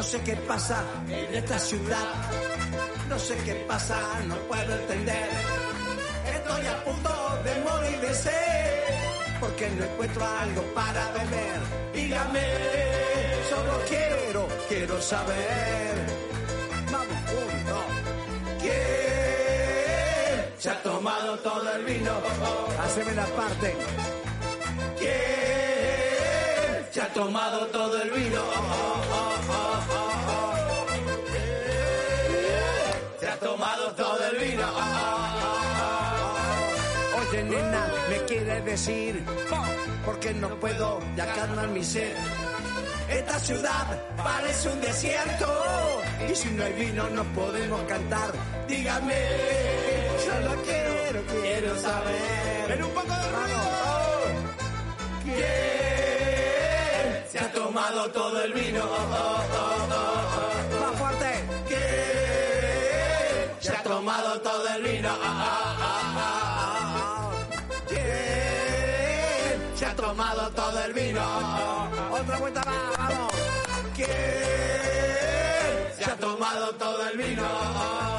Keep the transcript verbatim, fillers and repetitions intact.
sé qué pasa en esta ciudad. No sé qué pasa, no puedo entender. Estoy a punto de morir de sed, porque no encuentro algo para beber. Dígame, solo quiero, quiero saber. Vamos, uno. ¿Quién se ha tomado todo el vino? Haceme la parte. ¿Quién se ha tomado todo el vino? Se ha tomado todo el vino. Oye, nena, me quiere decir por qué no puedo ya calmar mi sed. Esta ciudad parece un desierto y si no hay vino no podemos cantar. Dígame, solo quiero, quiero saber. En un poco de ruido. ¿Quién se ha tomado todo el vino? Más fuerte. ¿Quién se ha tomado todo el vino? ¿Quién se ha tomado todo el vino? Otra vuelta más, vamos. ¿Quién se ha tomado todo el vino?